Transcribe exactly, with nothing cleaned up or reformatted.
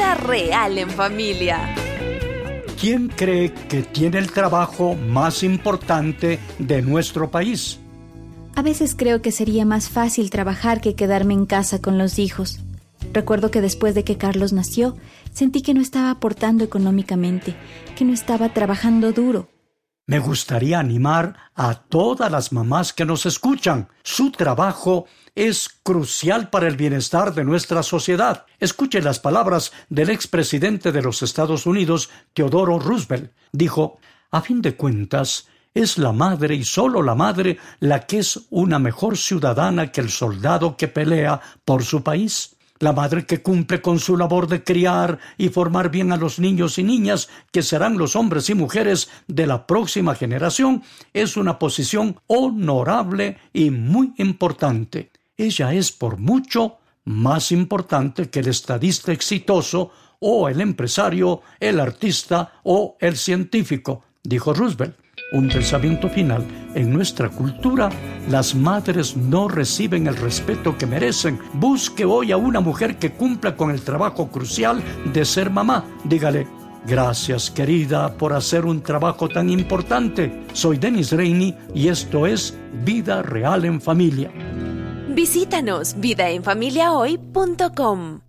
Vida real en familia. ¿Quién cree que tiene el trabajo más importante de nuestro país? A veces creo que sería más fácil trabajar que quedarme en casa con los hijos. Recuerdo que después de que Carlos nació, sentí que no estaba aportando económicamente, que no estaba trabajando duro. Me gustaría animar a todas las mamás que nos escuchan. Su trabajo es crucial para el bienestar de nuestra sociedad. Escuche las palabras del expresidente de los Estados Unidos, Theodore Roosevelt. Dijo, a fin de cuentas, es la madre y solo la madre la que es una mejor ciudadana que el soldado que pelea por su país. La madre que cumple con su labor de criar y formar bien a los niños y niñas, que serán los hombres y mujeres de la próxima generación, es una posición honorable y muy importante. Ella es por mucho más importante que el estadista exitoso o el empresario, el artista o el científico, dijo Roosevelt. Un pensamiento final. En nuestra cultura, las madres no reciben el respeto que merecen. Busque hoy a una mujer que cumpla con el trabajo crucial de ser mamá. Dígale, gracias querida por hacer un trabajo tan importante. Soy Dennis Rainey y esto es Vida Real en Familia. Visítanos vida en familia hoy punto com.